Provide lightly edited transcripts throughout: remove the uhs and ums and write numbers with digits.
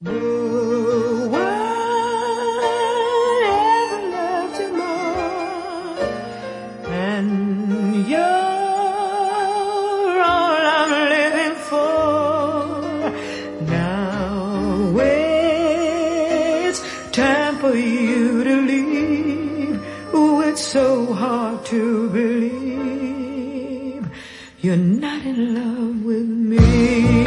No one ever loved you more, and you're all I'm living for. Now it's time for you to leave. Oh, it's so hard to believe you're not in love with me.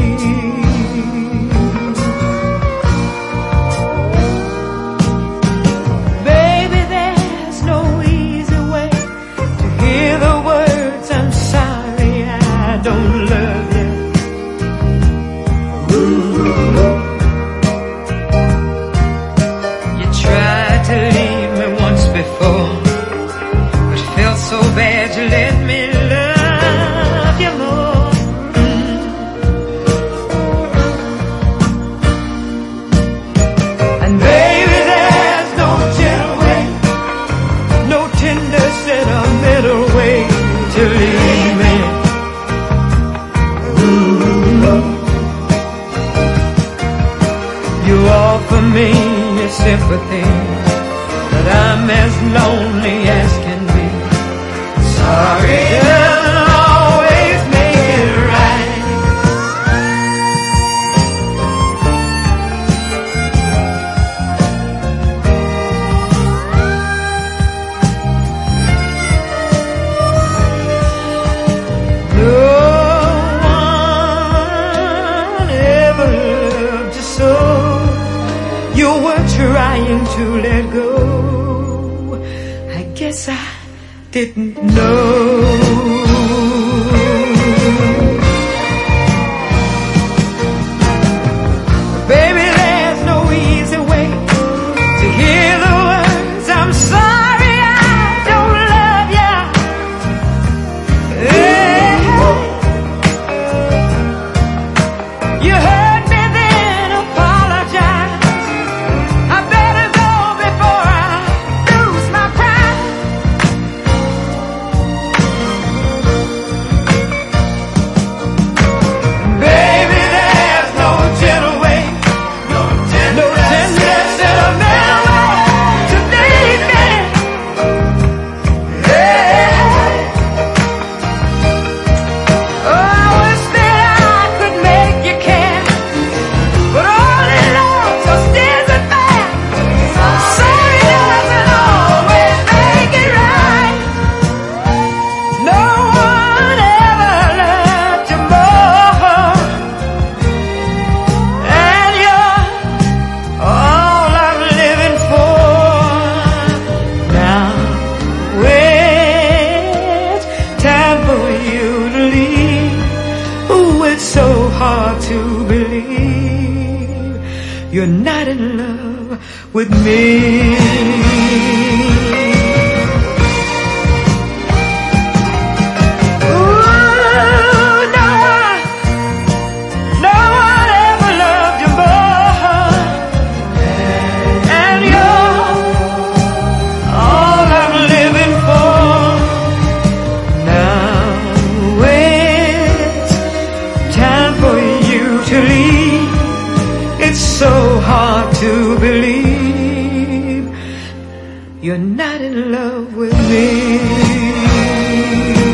So bad you let me love you more. And baby, there's no gentle way, no tender sentimental way to leave me. You offer me your sympathy, but I'm as lonely as can be. Sorry doesn't always make it right. No one ever loved you so. You were trying to let go. I guess I didn't know. Baby, there's no easy way to hear the words, I'm sorry I don't love ya. Hey, you hurt me then, apologize. I better go before I lose my pride. So hard to believe you're not in love with me. It's so hard to believe you're not in love with me.